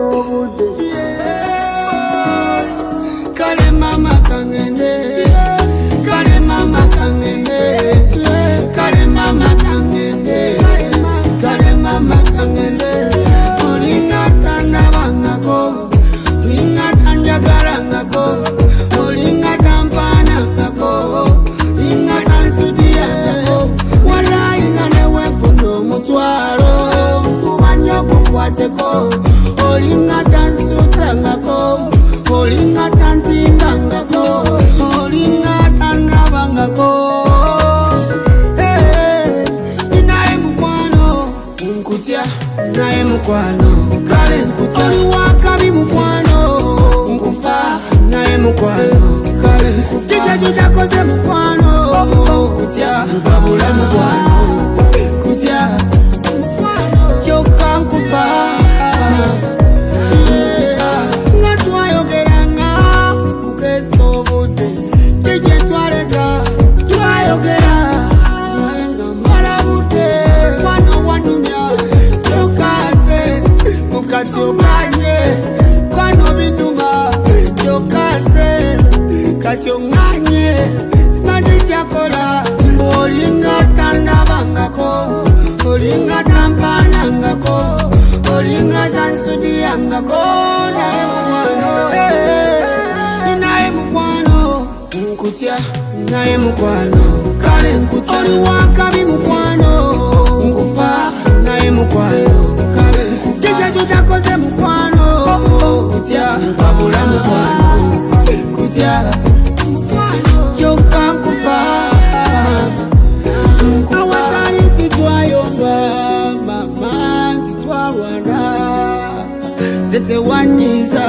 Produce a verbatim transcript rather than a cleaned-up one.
Kale mama kangende, kale mama kangende, kale mama kangende, kale mama kangende. Olinga tanda bangako, olinga tanjagara ngako, olinga tampana ngako, olinga tansudia ngako. Wala inga newe kuno mutwaro, kubanyo kukwateko, olinga tansuta ngako, olinga tantinga ngako, olinga tangaba ngako. Hey, inae mukwano, nkutia, inae mukwano, kale nkutia. Oliwakabi mukwano, nkufa, inae mukwano, kale nkufa. Tija juja koze mukwano, nkutia, babula mukwano, nkutia, choka nkufa. Katyonganye simaji chakola olinga tanda bangako olinga tampana ngako olinga zansudi ngako nae mukwano inae mukwano nkutia nae mukwano kale nkutia oliwakabi mukwano nkufa nae mukwano kale nkufa tija tutakoze mukwano nkutia babula mukwano nkutia choka nkufa awatali titwayomba mama titwalwana zete wanyiza